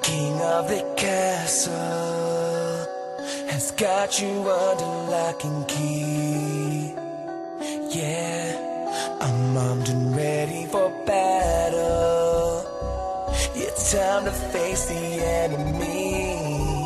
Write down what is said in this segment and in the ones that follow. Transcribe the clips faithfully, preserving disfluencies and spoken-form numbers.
king of the castle has got you under lock and key. Yeah, I'm armed and ready for battle. It's time to face the enemy.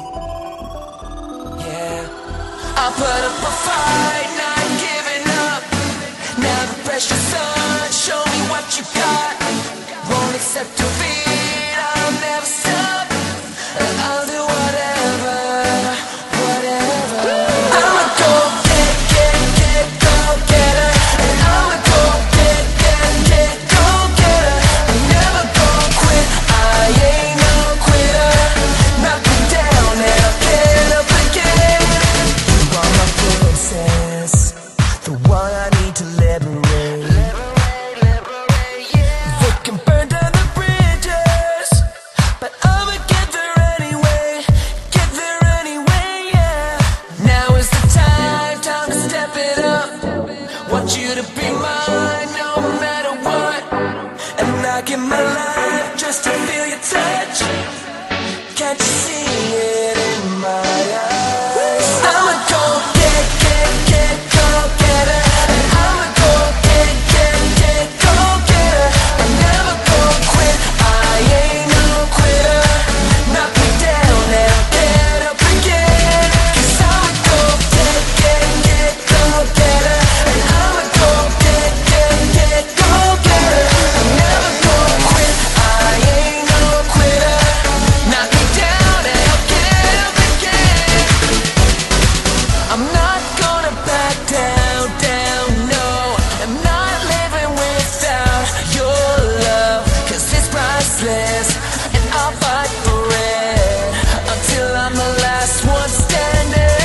Yeah, I put up a fight, not giving up. Now the pressure's on, show me what you got. Won't accept defeat, I'll never stop. I'll do whatever, whatever. I'ma go get, get, get, go getter. And I'ma go get, get, get, go getter. I'm never gonna quit, I ain't no quitter. Knock me down and I'll get up again. You are my princess, the one I need to liberate. Liberate, liberate, yeah. They can burn down the bridges, but I'ma get there anyway, get there anyway, yeah. Now is the time, time to step it up. Want you to be mine, no matter what. And I give my life just to feel your touch. Can't you see it in my eyes? I'ma go get, get, get, go getter. And I'ma go get, get, get, go getter. I'm never gonna quit, I ain't no quitter. Knock me down and I'll get up again. 'Cause I'ma go get, get, get, go getter. And I'ma go get, get, get, go getter. I'm never gonna quit, I ain't no quitter. Knock me down and I'll get up again. I'm not gonna back down, down, no. I'm not living without your love, 'cause it's priceless, and I'll fight for it until I'm the last one standing.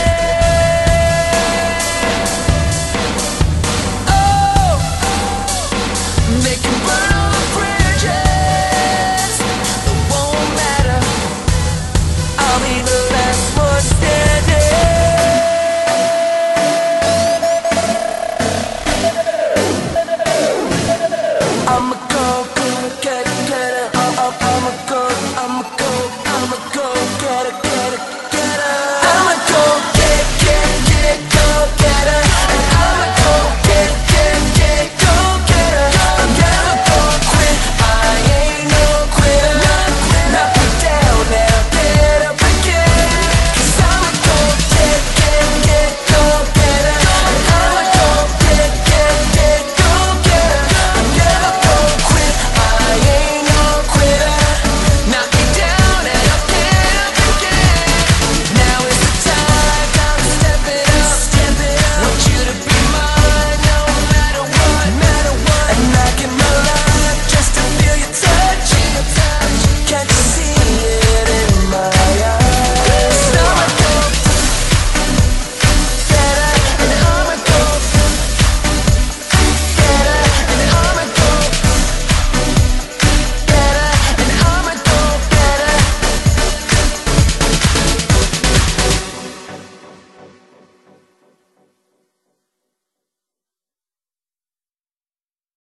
Oh, they can burn all the bridges, it won't matter, I'll be the last one standing. I'm a